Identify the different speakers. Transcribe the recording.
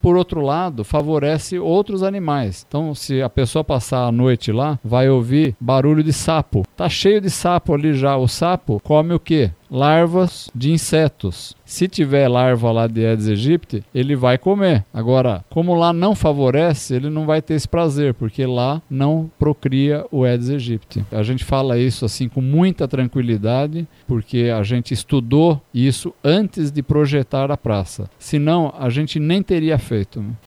Speaker 1: por outro lado, favorece outros animais. Então, se a pessoa passar a noite lá, vai ouvir barulho de sapo. Tá cheio de sapo ali já. O sapo come o quê? Larvas de insetos. Se tiver larva lá de Aedes aegypti, ele vai comer. Agora, como lá não favorece, ele não vai ter esse prazer, porque lá não procria o Aedes aegypti. A gente fala isso assim com muita tranquilidade, porque a gente estudou isso antes de projetar a praça. Senão, a gente nem teria feito.